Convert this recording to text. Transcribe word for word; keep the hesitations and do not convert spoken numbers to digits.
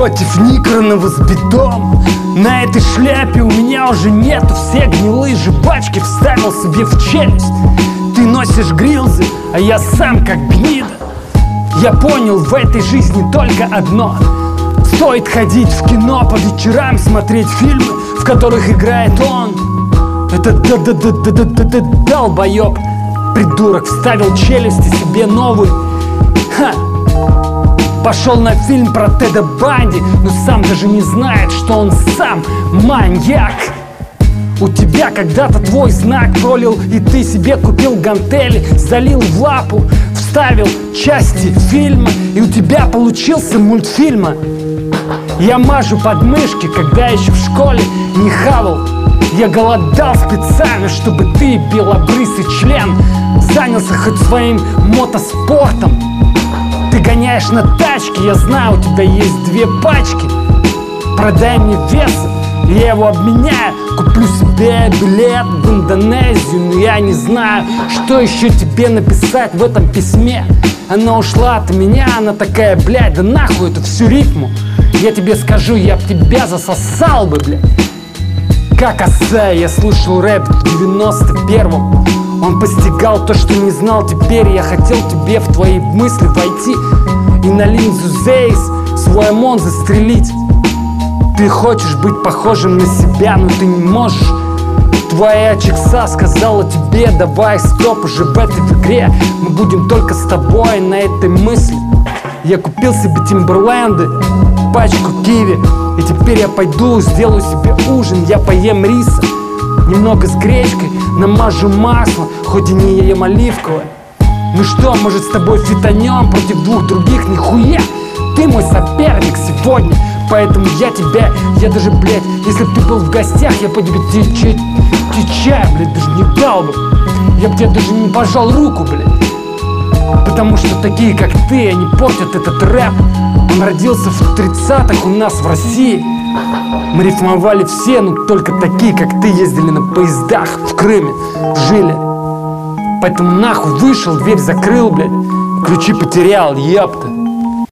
Против Никонова с бетоном. На этой шляпе у меня уже нету. Все гнилые жвачки вставил себе в челюсть. Ты носишь грилзы, а я сам как гнида. Я понял в этой жизни только одно: стоит ходить в кино по вечерам, смотреть фильмы, в которых играет он. Это долбоеб, придурок, вставил челюсти себе новые. Ха. Пошел на фильм про Теда Банди, но сам даже не знает, что он сам маньяк. У тебя когда-то твой знак пролил, и ты себе купил гантели, залил в лапу, вставил части фильма, и у тебя получился мультфильма. Я мажу подмышки, когда еще в школе не хавал. Я голодал специально, чтобы ты, белобрысый член, занялся хоть своим мотоспортом. Ты гоняешь на тачке, я знаю, у тебя есть две пачки. Продай мне вес, я его обменяю. Куплю себе билет в Индонезию, но я не знаю, что еще тебе написать в этом письме. Она ушла от меня, она такая, блядь, да нахуй эту всю рифму. Я тебе скажу, я б тебя засосал бы, блядь. Как оса, я слушал рэп в девяносто первом. Он постигал то, что не знал теперь. Я хотел тебе в твои мысли войти и на линзу Зейс свой ОМОН застрелить. Ты хочешь быть похожим на себя, но ты не можешь. Твоя чикса сказала тебе: давай стоп, уже в этой игре мы будем только с тобой на этой мысли. Я купил себе Тимберленды, пачку киви, и теперь я пойду сделаю себе ужин. Я поем риса, немного с гречкой, намажу масло, хоть и не ем оливковое. Ну что, может, с тобой фитонем против двух других? Нихуя, ты мой соперник сегодня, поэтому я тебя, я даже, блядь, если бы ты был в гостях, я по тебе тебе чай, блядь, даже не дал бы. Я бы тебе даже не пожал руку, блядь. Потому что такие, как ты, они портят этот рэп. Он родился в тридцатых у нас в России. Мы рифмовали все, но только такие, как ты, ездили на поездах в Крыме, жили. Поэтому нахуй вышел, дверь закрыл, блядь, ключи потерял, ёпта.